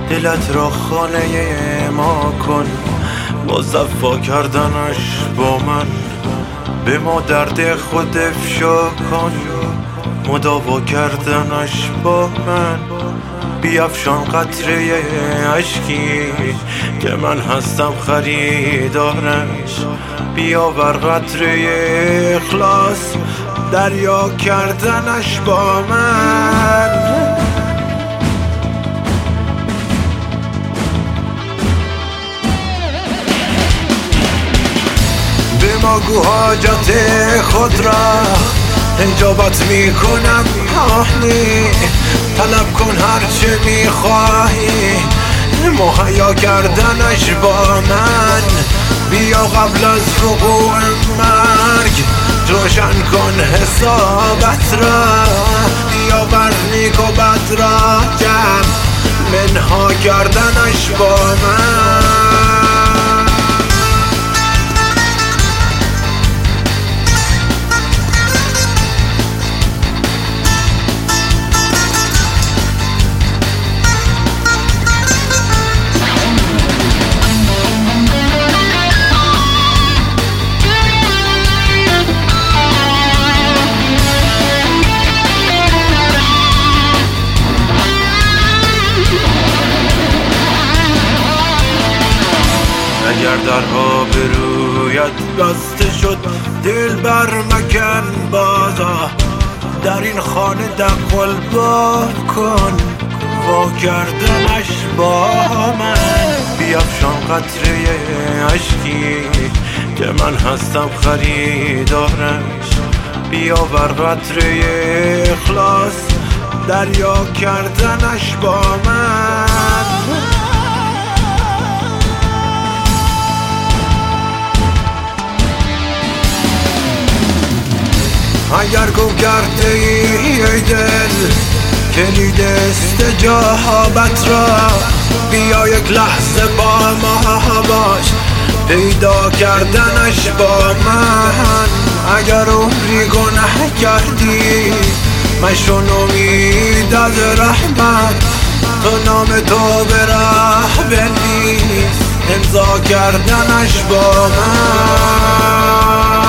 دلت را خانه ما کن، مصفا کردنش با من به ما درد خود افشا کن، مداوا کردنش با من بیفشان قطره اشکی که من هستم خریدارش، بیاور قطره اخلاص دریا کردنش با من. به ما گو حاجت خود را اجابت میکنم آهنی، طلب کن هرچه میخواهی مهیا کردنش با من، بیا قبل از وقوع مرگ روشن کن حسابت را، بیا بر نیک و بد را جمع منها کردنش با من. اگر درها به رویت بسته شد دل بر مکن بازا، در این خانه دقل باب کن وا کردنش با من، بیفشان قطره اشکی که من هستم خریدارش، بیاور قطره اخلاص دریا کردنش با من. اگر گم کرده ای دل کلید استجابت را، بیا یک لحظه با ما باش پیدا کردنش با من. اگر عمری گناه کردی مشون امید از رحمت، تو نام تو به راه بنویس امضا کردنش با من.